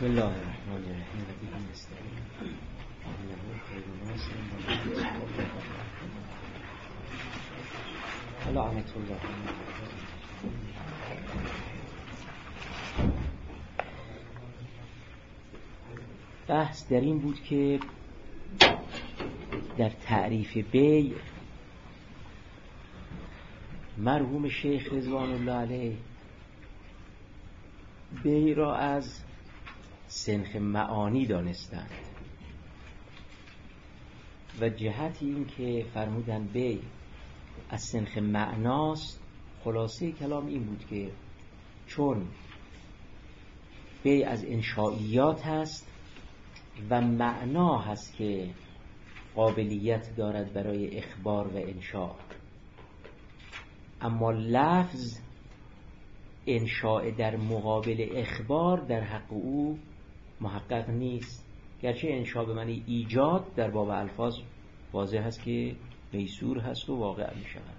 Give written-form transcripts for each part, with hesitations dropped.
بسم الله الرحمن الرحیم و به نستعین انه خیر ناصر و لعنت الله. بحث در این بود که در تعریف بیع مرحوم شیخ رضوان الله علیه بیع را از سنخ معانی دانستند و جهت این که فرمودن بیع از سنخ معناست، خلاصه کلام این بود که چون بیع از انشائیات هست و معنا هست که قابلیت دارد برای اخبار و انشاء، اما لفظ انشاء در مقابل اخبار در حق او محقق نیست، گرچه انشاء به معنی ایجاد در باب الفاظ واضح هست که میسور هست و واقع می شود.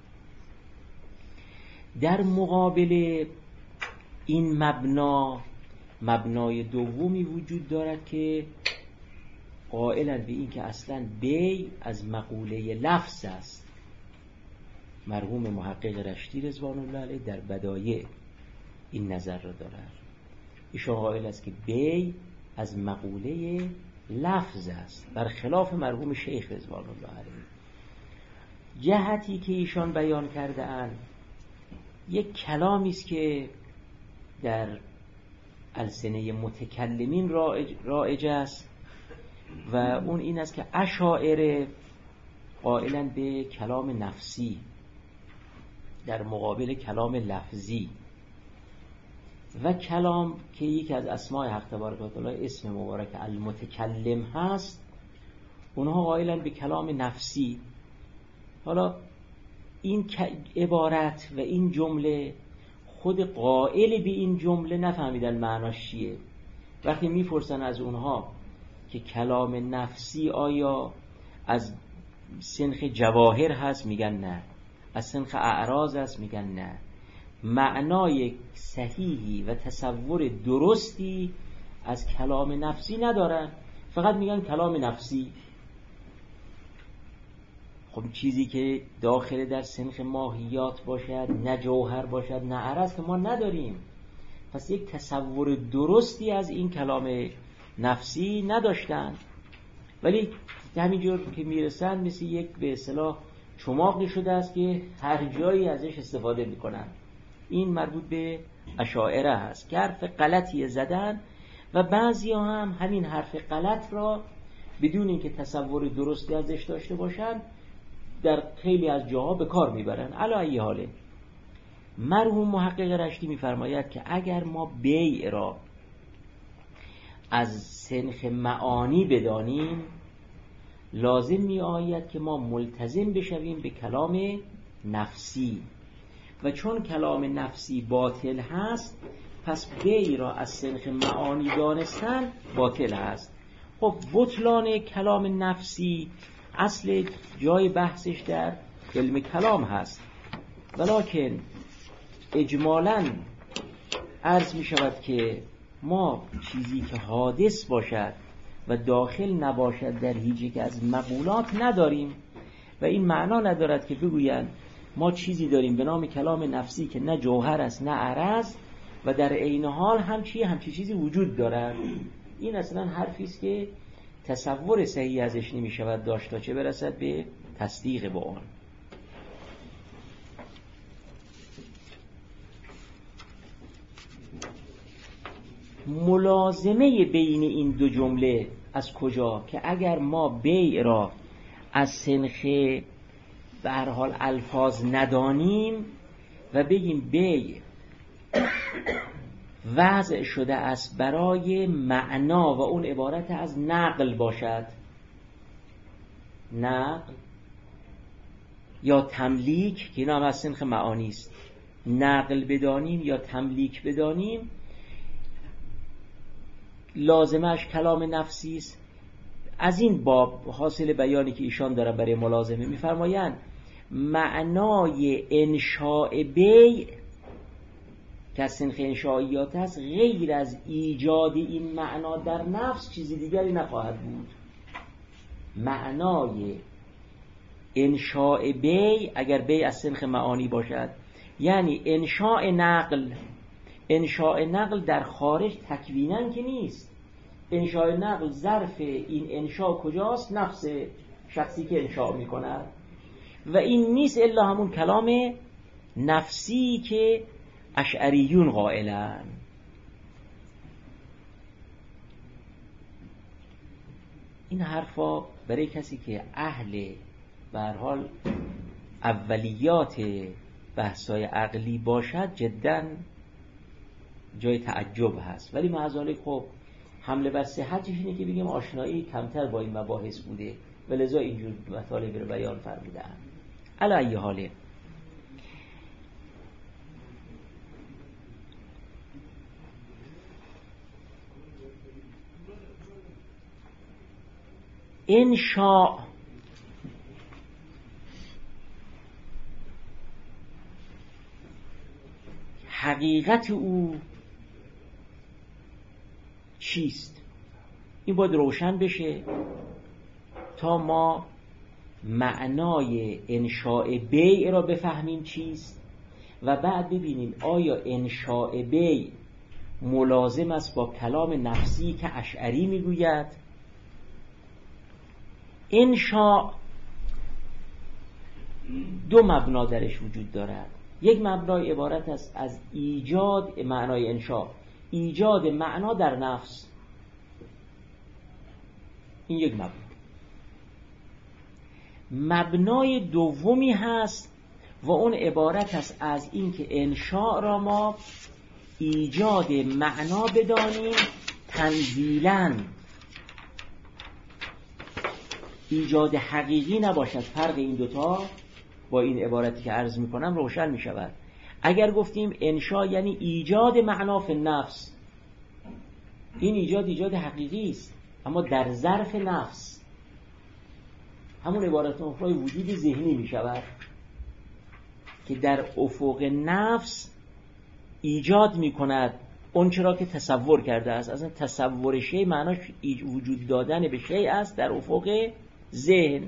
در مقابل این مبنای دومی وجود دارد که قائلند به این که اصلا بیع از مقوله لفظ است. مرحوم محقق رشتی رضوان الله علیه در بدایع این نظر را دارد. ایشان قائل است که بیع از مقوله لفظ است، برخلاف مرحوم شیخ رضوان الله علیه. جهتی که ایشان بیان کرده اند یک کلامی است که در السنه متکلمین رایج است و اون این است که اشاعره قائلن به کلام نفسی در مقابل کلام لفظی، و کلام که یکی از اسماء حق تبارک و تعالی اسم مبارک المتکلم هست، اونها قائلن به کلام نفسی. حالا این عبارت و این جمله خود قائل به این جمله نفهمیدن معناش چیه. وقتی میپرسن از اونها که کلام نفسی آیا از سنخ جواهر هست، میگن نه. از سنخ اعراض هست، میگن نه. معنای صحیحی و تصور درستی از کلام نفسی ندارن، فقط میگن کلام نفسی. خب چیزی که داخل در سنخ ماهیات باشد، نه جوهر باشد نه عرض، که ما نداریم، پس یک تصور درستی از این کلام نفسی نداشتن. ولی همینجور که میرسن مثل یک به اصطلاح چماقی شده است که هر جایی ازش استفاده میکنن. این مربوط به اشاعره هست که حرف غلطی زدن و بعضی هم همین حرف غلط را بدون اینکه تصور درستی ازش داشته باشن در خیلی از جاها به کار میبرن. علی ای حاله مرحوم محقق رشتی میفرماید که اگر ما بیع را از سنخ معانی بدانیم، لازم می آید که ما ملتزم بشویم به کلام نفسی، و چون کلام نفسی باطل هست پس بیع را از سنخ معانی دانستن باطل هست. خب بطلان کلام نفسی اصل جای بحثش در علم کلام هست، ولکن اجمالاً عرض می شود که ما چیزی که حادث باشد و داخل نباشد در هیچ یک از مقولات نداریم، و این معنا ندارد که بگویند ما چیزی داریم به نام کلام نفسی که نه جوهر است نه عرض و در عین حال همچی چیزی وجود دارد. این اصلا حرفی است که تصور صحیح ازش نمی شود داشت تا چه برسد به تصدیق با آن. ملازمه بین این دو جمله از کجا؟ که اگر ما بیع را از سنخ به هر حال الفاظ ندانیم و بگیم بیع وضع شده است برای معنا و اون عبارت از نقل باشد، نقل یا تملیک که اینا هم از سنخ معانی است، نقل بدانیم یا تملیک بدانیم، لازمش کلام نفسی است. از این باب حاصل بیانی که ایشان دارن برای ملازمه میفرمایند معنای انشاء بیع که از سنخ انشائیات است، غیر از ایجاد این معنا در نفس چیزی دیگری نخواهد بود. معنای انشاء بی، اگر بی از سنخ معانی باشد، یعنی انشاء نقل. انشاء نقل در خارج تکویناً که نیست. انشاء نقل ظرف این انشاء کجاست؟ نفس شخصی که انشاء میکند. و این نیست الا همون کلام نفسی که اشعریون قائلن. این حرفا برای کسی که اهل به هر حال اولیات بحثای عقلی باشد جداً جای تعجب هست. ولی معذالک خب حمله بر صحتش اینه که بگیم آشنایی کمتر با این مباحث بوده و لذا اینجور مطالب رو بیان فرمودن. علی ای حاله، انشاء حقیقت او چیست؟ این باید روشن بشه تا ما معنای انشاء بیع را بفهمیم چیست و بعد ببینیم آیا انشاء بیع ملازم است با کلام نفسی که اشعری میگوید. انشاء دو مبنا درش وجود دارد. یک مبنای عبارت است از ایجاد معنای انشاء، ایجاد معنا در نفس. این یک مبنا. مبنای دومی هست و اون عبارت است از این که انشاء را ما ایجاد معنا بدانیم تنزیلاً، ایجاد حقیقی نباشد. فرق این دوتا با این عبارتی که عرض میکنم روشن میشود. اگر گفتیم انشاء یعنی ایجاد معنا فی النفس، این ایجاد حقیقی است اما در ظرف نفس. همون عبارت اخرى وجود ذهنی میشود که در افق نفس ایجاد میکند اون چرا که تصور کرده است. اصلا تصور شیء معناش وجود دادن به شیء است در افق ذهن.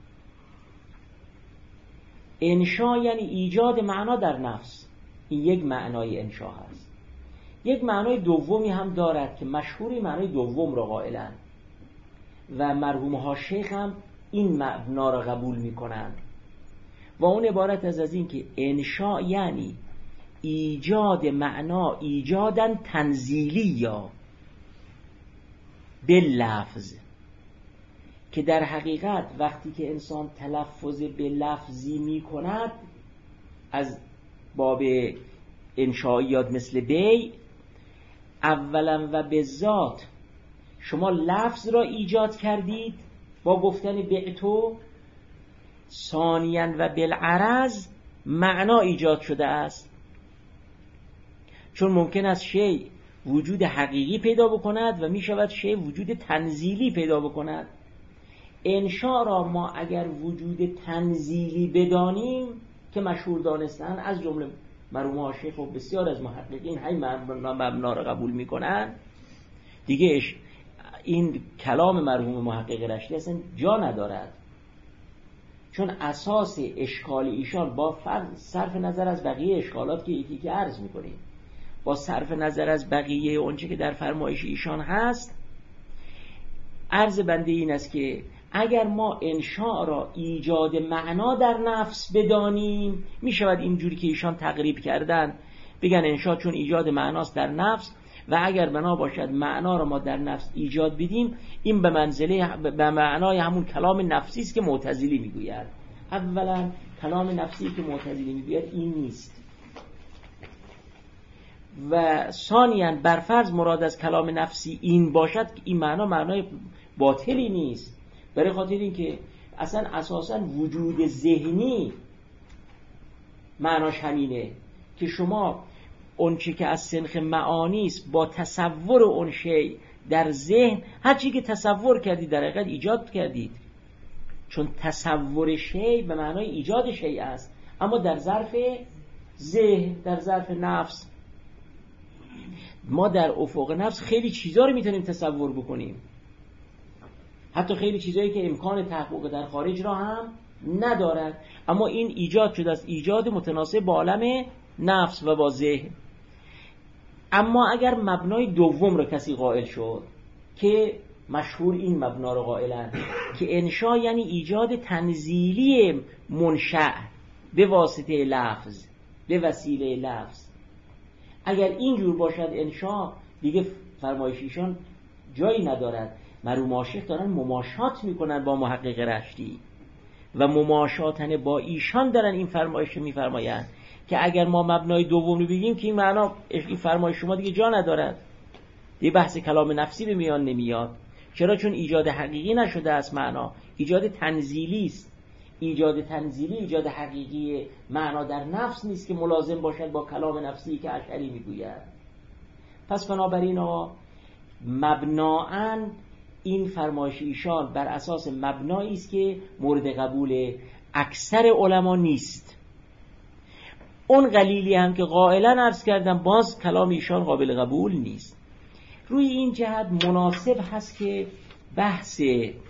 انشاء یعنی ایجاد معنا در نفس. این یک معنای انشاء هست. یک معنای دومی هم دارد که مشهوری معنای دوم را قائلند و مرحوم ها شیخ هم این معنا را قبول میکنند و اون عبارت از این که انشاء یعنی ایجاد معنا ایجادن تنزیلی یا باللفظ، که در حقیقت وقتی که انسان تلفظ به لفظی می کند از باب انشائیات مثل بی، اولا و به ذات شما لفظ را ایجاد کردید با گفتن بعتو، ثانیاً و بالعرض معنا ایجاد شده است. چون ممکن است شیء وجود حقیقی پیدا بکند و می شود شیء وجود تنزیلی پیدا بکند. انشاء را ما اگر وجود تنزیلی بدانیم که مشهور دانستن از جمله مرحوم ها شیخ و بسیار از محققین همین مبنا را قبول میکنن، دیگه این کلام مرحوم محقق رشتی اصلا جا ندارد. چون اساس اشکال ایشان با صرف نظر از بقیه اشکالات که یکی که عرض میکنیم، با صرف نظر از بقیه اونچه که در فرمایش ایشان هست، عرض بنده این است که اگر ما انشاء را ایجاد معنا در نفس بدانیم، می شود اینجوری که ایشان تقریب کردن بگن انشاء چون ایجاد معناست در نفس و اگر بنا باشد معنا را ما در نفس ایجاد بدیم، این به معنای همون کلام نفسی است که معتزلی میگوید. اولا کلام نفسی که معتزلی میگوید این نیست و ثانیاً برفرض مراد از کلام نفسی این باشد، این معنای باطلی نیست، برای خاطر این که اصلا اساساً وجود ذهنی معناش همینه که شما اون چی که از سنخ معانی است با تصور اون شی در ذهن، هر چی که تصور کردید در حقیقت ایجاد کردید، چون تصور شی به معنای ایجاد شی است اما در ظرف ذهن، در ظرف نفس. ما در افق نفس خیلی چیزا رو میتونیم تصور بکنیم، حتی خیلی چیزایی که امکان تحقق در خارج را هم ندارد، اما این ایجاد شده است، ایجاد متناسب با عالم نفس و با ذهن. اما اگر مبنای دوم رو کسی قائل شد که مشهور این مبنا رو قائلن که انشا یعنی ایجاد تنزیلی منشأ به واسطه لفظ، به وسیله لفظ، اگر اینجور باشد انشا دیگه فرمایش ایشان جایی ندارد. مرحوم عاشق دارن مماشات میکنن با محقق رشتی و مماشاتن با ایشان دارن این فرمایش میفرمایند که اگر ما مبنای دوم رو بگیم که این معنا، این فرمایش شما دیگه جا ندارد، دیگه بحث کلام نفسی به میان نمیاد. چرا؟ چون ایجاد حقیقی نشده است، معنا ایجاد تنزیلی است. ایجاد تنزیلی ایجاد حقیقی معنا در نفس نیست که ملازم باشد با کلام نفسی که اشعری میگوید. پس بنابراین مبنااً این فرمایش ایشان بر اساس مبنایی است که مورد قبول اکثر علما نیست. اون قلیلی هم که قائلا عرض کردم باز کلام ایشان قابل قبول نیست. روی این جهت مناسب هست که بحث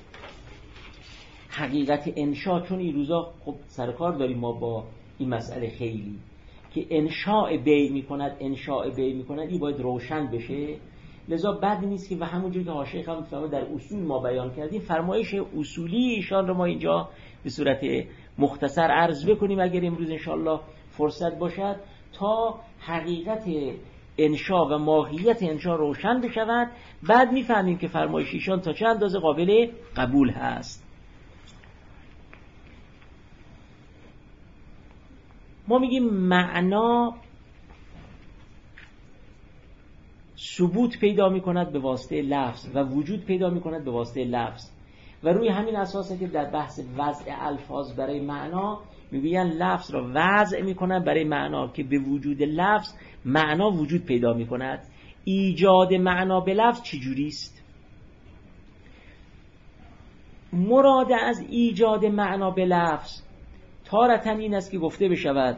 حقیقت انشاء، چون این روزا خب سرکار داریم ما با این مسئله خیلی که انشاء بیع میکند، انشاء بیع میکند، این باید روشن بشه. لذا بد نیست که و همونجور که حاشیه هم فرمود در اصول ما بیان کردیم، فرمایش اصولی ایشان رو ما اینجا به صورت مختصر عرض بکنیم اگر امروز انشاءالله فرصت باشد، تا حقیقت انشاء و ماهیت انشاء روشن بشود. بعد میفهمیم که فرمایش ایشان تا چه اندازه قابل قبول هست. ما میگیم معنا ثبوت پیدا میکند به واسطه لفظ و وجود پیدا میکند به واسطه لفظ، و روی همین اساسه که در بحث وضع الفاظ برای معنا میگوین لفظ را وضع میکنند برای معنا که به وجود لفظ معنا وجود پیدا میکند. ایجاد معنا به لفظ چجوری است؟ مراد از ایجاد معنا به لفظ تارتاً این است که گفته بشود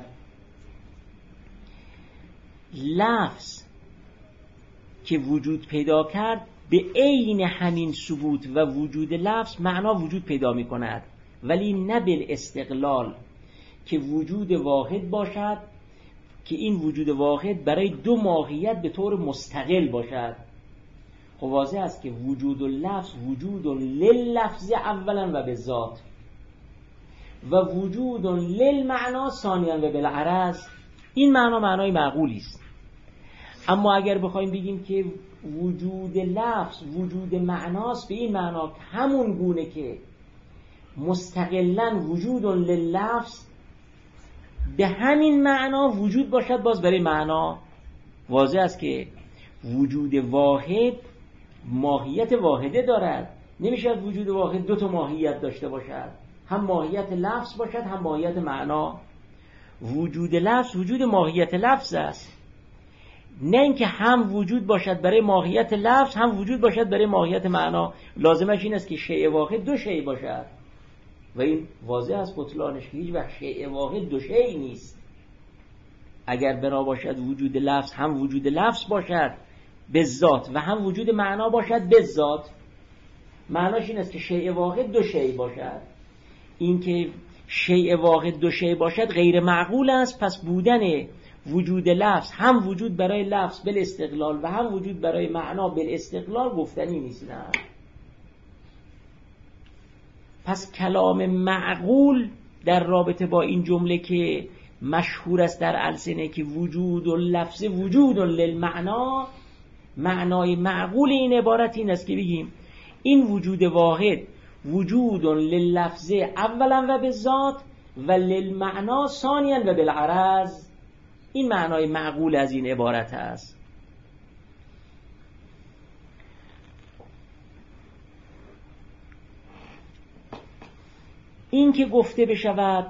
لفظ که وجود پیدا کرد به عین همین ثبوت و وجود لفظ معنا وجود پیدا می کند، ولی نه بالاستقلال که وجود واحد باشد که این وجود واحد برای دو ماهیت به طور مستقل باشد. خب واضح است که وجود اللفظ وجود لللفظ اولا و به ذات و وجود للمعنا ثانیا و بالعرض. این معنا معنای معقولی است. اما اگر بخوایم بگیم که وجود لفظ وجود معناست، به این معنا همون گونه که مستقلاً وجود لللفظ به همین معنا وجود باشد باز برای معنا، واضح است که وجود واحد ماهیت واحده دارد. نمیشه وجود واحد دو تا ماهیت داشته باشد، هم ماهیت لفظ باشد هم ماهیت معنا. وجود لفظ وجود ماهیت لفظ است، نه اینکه هم وجود باشد برای ماهیت لفظ هم وجود باشد برای ماهیت معنا. لازمش این است که شیء واحد دو شیء باشد و این واضح است بطلانش که هیچ وقت شیء واحد دو شیء نیست. اگر بنا باشد وجود لفظ هم وجود لفظ باشد به ذات و هم وجود معنا باشد به ذات، معناش این است که شیء واحد دو شیء باشد. این که شیء واحد دو شیء باشد غیر معقول است. پس بودن وجود لفظ هم وجود برای لفظ بالاستقلال و هم وجود برای معنا بالاستقلال گفتنی نیست. نه. پس کلام معقول در رابطه با این جمله که مشهور است در السنه که وجود و لفظ وجود للمعنا، معنای معقول این عبارت این است که بگیم این وجود واحد وجود لللفظ اولا و به ذات و للمعنا ثانیا و بالعرض. این معنای معقول از این عبارت است. این که گفته بشود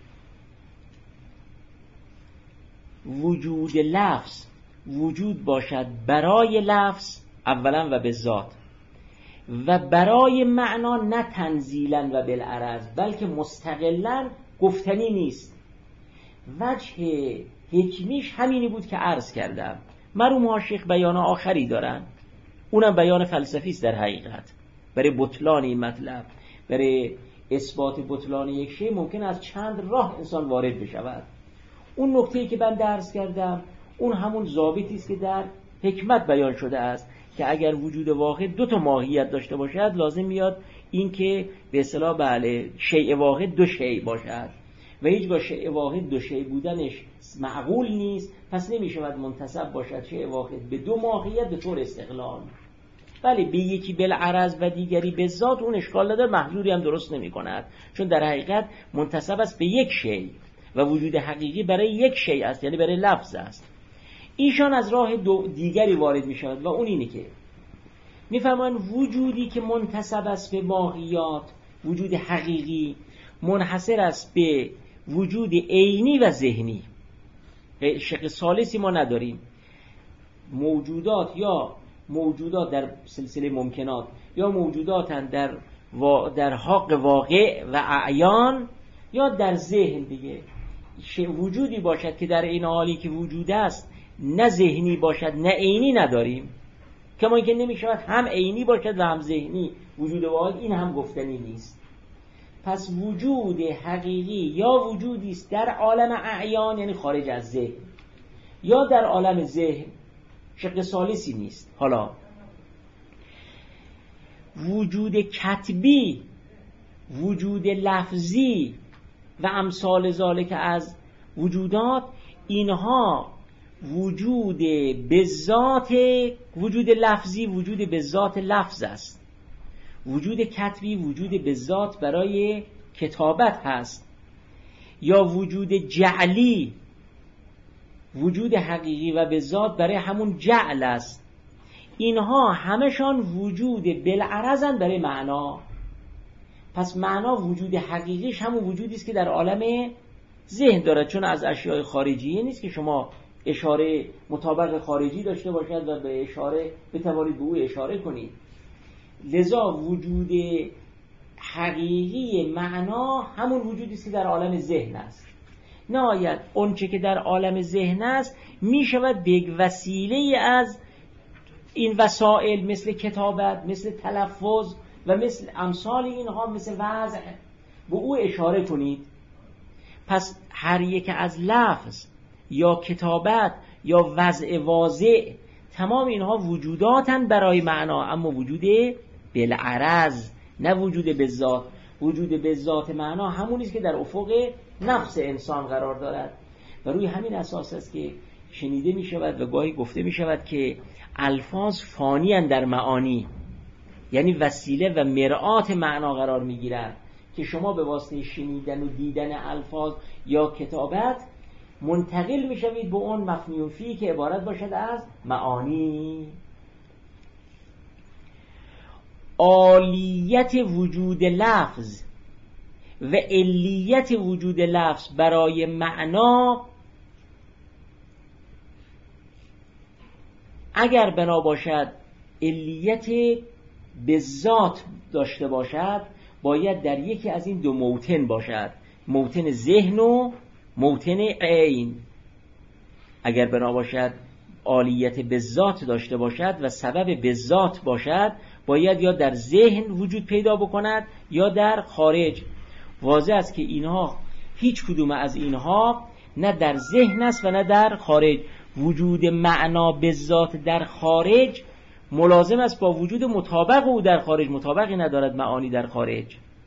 وجود لفظ وجود باشد برای لفظ اولا و به ذات و برای معنا نه تنزیلا و بالعرض بلکه مستقلا گفتنی نیست. وجه حکمیش همینی بود که عرض کردم. مرحوم عاشق بیان آخری دارن، اونم بیان فلسفی است در حقیقت. برای بطلان این مطلب، برای اثبات بطلان یک شی ممکن از چند راه انسان وارد بشود. اون نکته‌ای که من درس کردم اون همون ضابطی است که در حکمت بیان شده است که اگر وجود واحد دو تا ماهیت داشته باشد لازم میاد این که به اصطلاح بله شیء واحد دو شیء باشد و هیچگاه شیء واحد دو شیء بودنش معقول نیست، پس نمیشود منتسب باشد شیء واحد به دو ماهیت به طور استقلال. ولی به یکی بالعرض و دیگری به ذات اون اشکال نداره، محظوری هم درست نمی کند، چون در حقیقت منتسب است به یک شیء و وجود حقیقی برای یک شیء است، یعنی برای لفظ است. ایشان از راه دیگری وارد می شود و اون اینه که میفرمایند وجودی که منتسب است به ماهیات، وجود حقیقی، منحصر است به وجود عینی و ذهنی. شق ثالثی ما نداریم. موجودات یا موجودات در سلسله ممکنات یا موجوداتن در حق واقع و اعیان یا در ذهن دیگه. وجودی باشد که در این حالی که وجود است نه ذهنی باشد نه عینی نداریم، کما اینکه نمیشود هم عینی باشد و هم ذهنی. وجود واحد این هم گفتنی نیست. پس وجود حقیقی یا وجودی است در عالم اعیان، یعنی خارج از ذهن، یا در عالم ذهن، شق ثالثی نیست. حالا وجود کتبی، وجود لفظی و امثال ذالک از وجودات، اینها وجود به ذات، وجود لفظی وجود به ذات لفظ است، وجود کتبی وجود به ذات برای کتابت هست، یا وجود جعلی وجود حقیقی و به ذات برای همون جعل است. اینها همشان وجود بالعرضن برای معنا. پس معنا وجود حقیقیش همون وجودی است که در عالم ذهن دارد، چون از اشیاء خارجی نیست که شما اشاره مطابق خارجی داشته باشد و به اشاره بتوانید به او اشاره کنید. لذا وجود حقیقی معنا همون وجودی است که در عالم ذهن است. نهایت اونچه که در عالم ذهن است می شود به یک وسیله از این وسائل مثل کتابت، مثل تلفظ و مثل امثال اینها، مثل وضع، به او اشاره کنید. پس هر یک از لفظ یا کتابت یا وضع واضع، تمام اینها وجوداتن برای معنا، اما وجود بالعرض نه وجود به ذات. وجود به ذات معنا همونی است که در افق نفس انسان قرار دارد و روی همین اساس است که شنیده می شود و گاهی گفته می شود که الفاظ فانی اند در معانی، یعنی وسیله و مرآت معنا قرار می گیرد که شما به واسطه شنیدن و دیدن الفاظ یا کتابت منتقل می شوید به اون مفنی فی که عبارت باشد از معانی. عالیت وجود لفظ و علیت وجود لفظ برای معنا اگر بنا باشد علیت به ذات داشته باشد، باید در یکی از این دو موطن باشد، موطن ذهن و موطن عین. اگر بنا باشد عالیت به ذات داشته باشد و سبب به ذات باشد، باید یا در ذهن وجود پیدا بکند یا در خارج. واضح است که اینها هیچ کدوم از اینها نه در ذهن است و نه در خارج. وجود معنا به ذات در خارج ملازم است با وجود مطابق او در خارج. مطابقی ندارد معانی در خارج،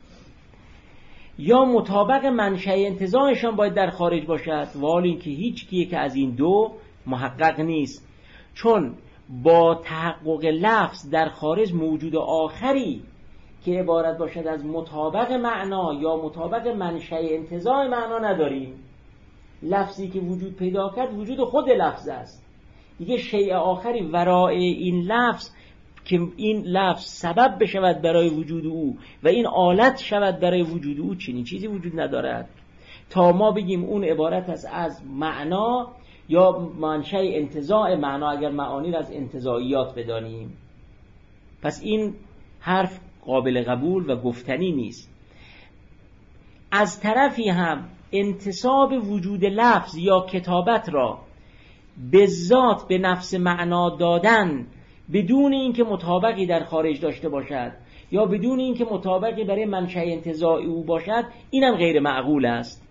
یا مطابق منشأ انتزاعشان باید در خارج باشد، و حال اینکه هیچ کی که از این دو محقق نیست، چون با تحقق لفظ در خارج موجود آخری که عبارت باشد از مطابق معنا یا مطابق منشأ انتزاع معنا نداریم. لفظی که وجود پیدا کرد وجود خود لفظ است دیگه. شیء آخری ورای این لفظ که این لفظ سبب بشود برای وجود او و این آلت شود برای وجود او، چنین چیزی وجود ندارد تا ما بگیم اون عبارت است از معنا یا منشأ انتزاع معنا، اگر معانی را از انتزاعیات بدانیم. پس این حرف قابل قبول و گفتنی نیست. از طرفی هم انتساب وجود لفظ یا کتابت را به ذات به نفس معنا دادن بدون اینکه مطابقی در خارج داشته باشد یا بدون اینکه مطابقی برای منشأ انتزاعی او باشد، اینم غیر معقول است.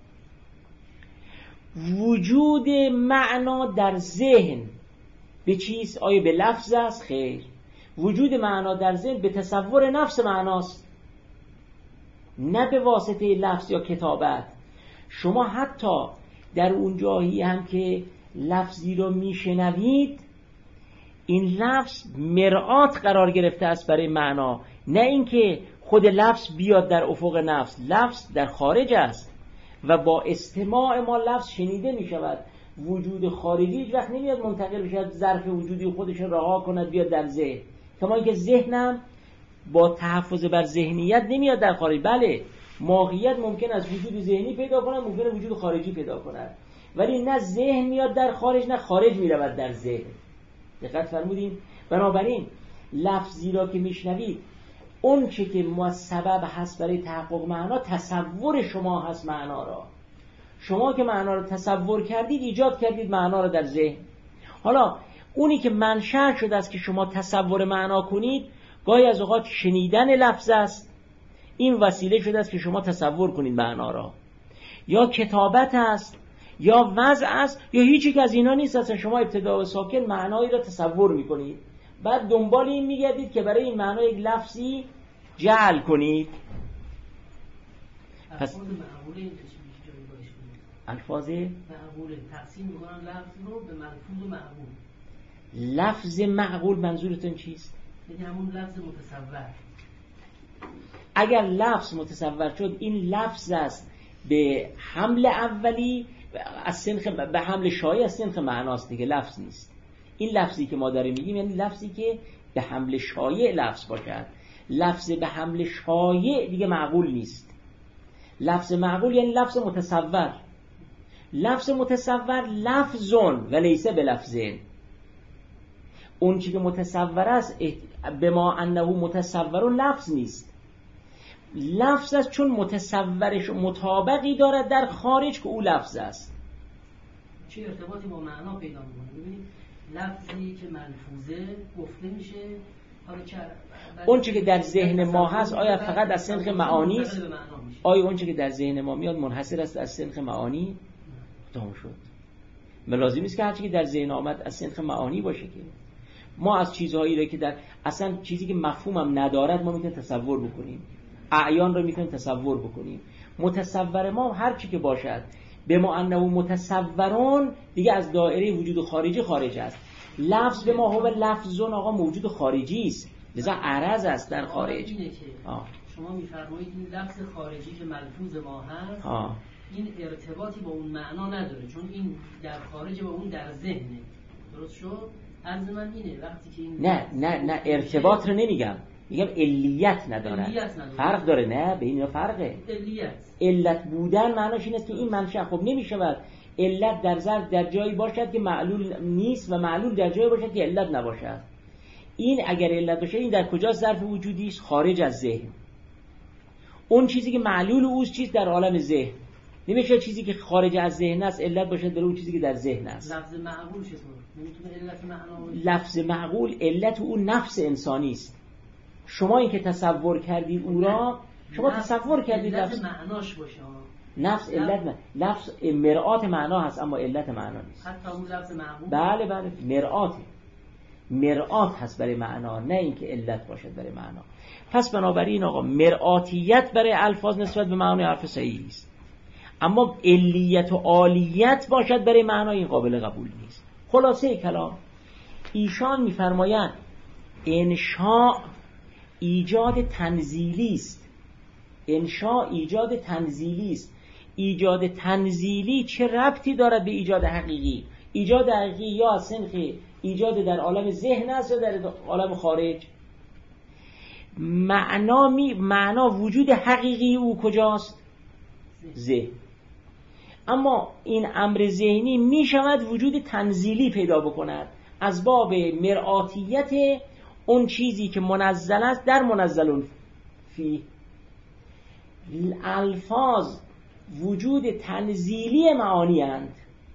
وجود معنا در ذهن به چیست؟ آیا به لفظ است؟ خیر. وجود معنا در ذهن به تصور نفس معناست، نه به واسطه لفظ یا کتابت. شما حتی در اون جایی هم که لفظی رو میشنوید، این لفظ مرآت قرار گرفته است برای معنا، نه اینکه خود لفظ بیاد در افق نفس. لفظ در خارج است و با استماع ما لفظ شنیده می شود. وجود خارجی هیچ وقت نمیاد منتقل بشود، ظرف وجودی خودش رها کند بیاد در ذهن. کما اینکه ذهنم با تحفظ بر ذهنیت نمیاد در خارج. بله، ماهیت ممکن است وجود ذهنی پیدا کند، ممکن است وجود خارجی پیدا کند، ولی نه ذهن میاد در خارج نه خارج میرود در ذهن. دقت فرمودین؟ بنابراین لفظی را که میشنوید، اون چه که سبب هست برای تحقق معنا، تصور شما هست معنا را. شما که معنا را تصور کردید، ایجاد کردید معنا را در ذهن. حالا اونی که منشأ شده است که شما تصور معنا کنید، گاهی از اوقات شنیدن لفظ است، این وسیله شده است که شما تصور کنید معنا را، یا کتابت است، یا وضع است، یا هیچی که از اینا نیست. اصلا شما ابتدا و ساکن معنایی را تصور میکنید، بعد دنبال این میگردید که برای این معنا یک لفظی جعل کنید. پس الفاظ معقوله تقسیم میکنن لفظ رو به ملفوظ و معقول. لفظ معقول منظورتون چیست؟ یعنی همون لفظ متصور. اگر لفظ متصور شد، این لفظ است به حمل اولی از سنخ، به حمل شایع از سنخ معناست دیگه، لفظ نیست. این لفظی که ما داریم میگیم یعنی لفظی که به حمل شایع لفظ باشد. لفظ به حمل شایع دیگه معقول نیست. لفظ معقول یعنی لفظ متصور. لفظ متصور لفظون و لیسه به لفظین. اون چی که متصور است به ما انه متصور لفظ نیست، لفظ است، چون متصورش مطابقی دارد در خارج که او لفظ است. چه ارتباطی با معنا پیدا می‌کنه؟ ببینید لفظی که ملفوظه گفته میشه، حالا چه اون چی که در ذهن ما هست آیا فقط از سنخ معانی است؟ آیا اون چی که در ذهن ما میاد منحصر است از سنخ معانی؟ تمام شد. لازم نیست که هر چی که در ذهن آمد از سنخ معانی باشه. که ما از چیزهایی رو که در اصلا چیزی که مفهومم ندارد ما میتونیم تصور بکنیم، اعیان رو میتونیم تصور بکنیم. متصور ما هر چی که باشد به ما انه متصورون دیگه از دایره وجود خارجی خارج است. لفظ به ما هو لفظون، آقا موجود خارجی است، لذا عرض است در خارج. شما میفرمایید این لفظ خارجی که ملفوظ ما هست این ارتباطی با اون معنا نداره، چون این در خارج و اون در ذهنه. درست شد؟ عرض من اینه وقتی که این نه ارتباط رو نمیگم، میگم علیت نداره. فرق داره. نه به این فرقه. علت بودن معناش این است که این منشأ خب نمیشود علت در ظرف در جایی باشد که معلول نیست و معلول در جایی باشد که علت نباشد. این اگر علت باشه این در کجا ظرف وجودی است؟ خارج از ذهن. اون چیزی که معلول اوست چیز در عالم ذهن. نمیشه چیزی که خارج از ذهن است علت باشد در اون چیزی که در ذهن است. لفظ معقول چطور؟ نمیتونه علت معنا باشه؟ لفظ معقول علت اون نفس انسانی است. شما این که تصور کردید او را، شما تصور کردید لفظ معناش باشه. نفس علت لفظ مرآت معنا هست اما علت معنا نیست. حتی اون لفظ معقول بله مرآت هست برای معنا، نه اینکه علت باشد برای معنا. پس بنابراین آقا مرآتیت برای الفاظ نسبت به معنای حرف صحیح است، اما علیت و عالیت باشد برای معنا این قابل قبول نیست. خلاصه کلام ایشان میفرمایند انشاء ایجاد تنزیلی است. انشاء ایجاد تنزیلی است. ایجاد تنزیلی چه ربطی دارد به ایجاد حقیقی؟ ایجاد حقیقی یا از سنخ ایجاد در عالم ذهن است یا در عالم خارج. معنا وجود حقیقی او کجاست؟ ذهن. اما این امر ذهنی می شود وجود تنزیلی پیدا بکند از باب مرآتیت اون چیزی که منزل است در منزلون فی. الفاظ وجود تنزیلی معانی اند.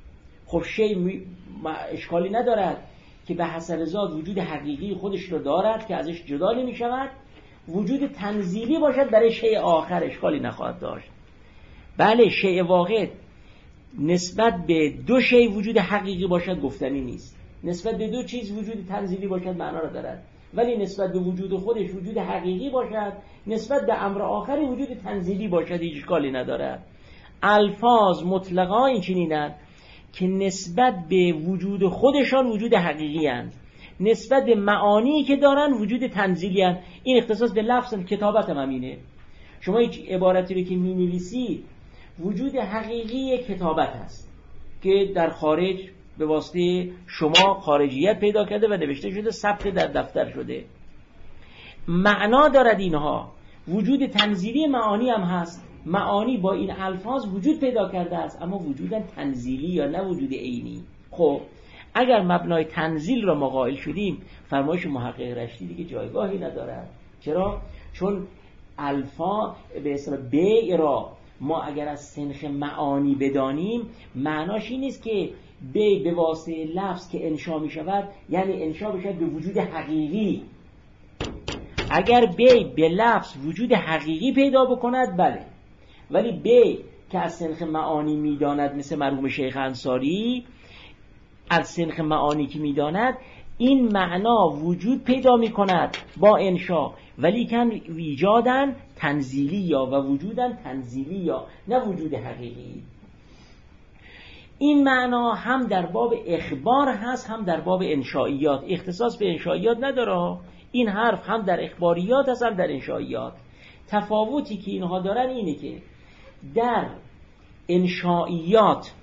خب شیء اشکالی ندارد که به حسب ذات وجود حقیقی خودش رو دارد که ازش جدا نمی شود، وجود تنزیلی باشد برای شیء آخر اشکالی نخواهد داشت. بله شیء واحد نسبت به دو شیء وجود حقیقی باشد گفتنی نیست، نسبت به دو چیز وجود تنزیلی باشد معنا را دارد، ولی نسبت به وجود خودش وجود حقیقی باشد، نسبت به امر آخری وجود تنزیلی باشد هیچ اشکالی ندارد. الفاظ مطلقا این چنینند که نسبت به وجود خودشان وجود حقیقی اند، نسبت به معانی که دارن وجود تنزیلی اند. این اختصاص به لفظ کتابت هم همینه. شما هیچ عبارتی رو که می نویسید وجود حقیقی کتابت هست که در خارج به واسطه شما خارجیت پیدا کرده و نوشته شده، ثبت در دفتر شده، معنا دارد. اینها وجود تنزیلی معانی هم هست، معانی با این الفاظ وجود پیدا کرده است، اما وجودن تنزیلی یا نه وجود عینی. خب اگر مبنای تنزیل را ما قائل شدیم، فرمایش محقق رشتی دیگه جایگاهی ندارد. چرا؟ چون الفا به اصطلاح بیع را ما اگر از سنخ معانی بدانیم، معناش این نیست که بیع به واسطه لفظ که انشا می شود یعنی انشا بشود به وجود حقیقی. اگر بیع به لفظ وجود حقیقی پیدا بکند بله، ولی بیع که از سنخ معانی میداند، مثل مرحوم شیخ انصاری از سنخ معانی که میداند، این معنا وجود پیدا میکند با انشا، ولی کن ایجادن تنزیلی یا و وجودن تنزیلی یا نه وجود حقیقی. این معنا هم در باب اخبار هست هم در باب انشائیات، اختصاص به انشائیات نداره. این حرف هم در اخباریات هست هم در انشائیات. تفاوتی که اینها دارن اینه که در انشائیات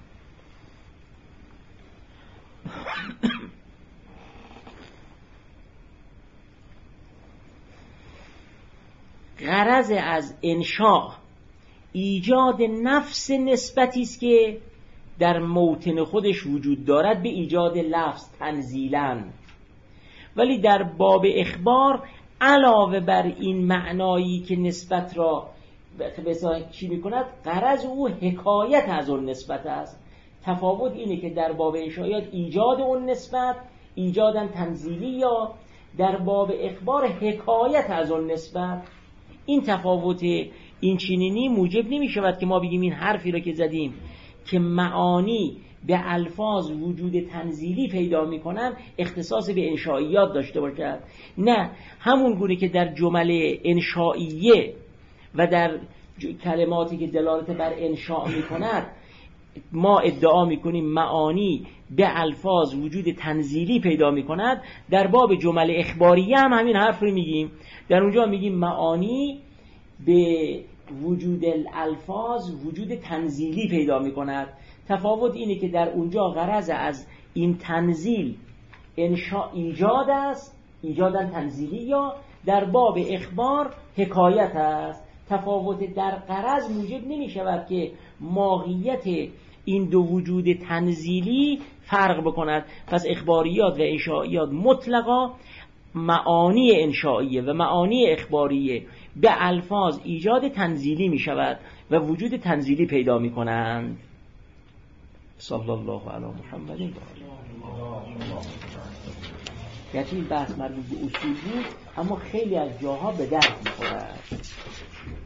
غرض از انشاء ایجاد نفس نسبتی است که در موطن خودش وجود دارد به ایجاد لفظ تنزیلاً، ولی در باب اخبار علاوه بر این معنایی که نسبت را به چی میکند، غرض او حکایت از اون نسبت است. تفاوت اینه که در باب انشائیات ایجاد اون نسبت ایجادن تنزیلی، یا در باب اخبار حکایت از اون نسبت. این تفاوت این چنینی موجب نمی شود که ما بگیم این حرفی را که زدیم که معانی به الفاظ وجود تنزیلی پیدا می کنن اختصاص به انشائیات داشته باشد. نه، همون گونه که در جمله انشائیه و در کلماتی که دلالت بر انشاء می کند ما ادعا می کنیم معانی به الفاظ وجود تنزیلی پیدا می کند، در باب جمله اخباریه هم همین حرف رو میگیم. در اونجا میگیم معانی به وجود الفاظ وجود تنزیلی پیدا می کند. تفاوت اینه که در اونجا غرض از این تنزیل انشاء ایجاد است، ایجادن تنزیلی، یا در باب اخبار حکایت است. تفاوت در غرض موجب نمی شود که ماهیت این دو وجود تنزیلی فرق بکند. پس اخباریات و انشائیات مطلقا معانی انشائیه و معانی اخباریه به الفاظ ایجاد تنزیلی می شود و وجود تنزیلی پیدا می کنند. صلی الله علی محمد. گرچه این بحث مربوط به اصول بود اما خیلی از جاها به درد می خورد.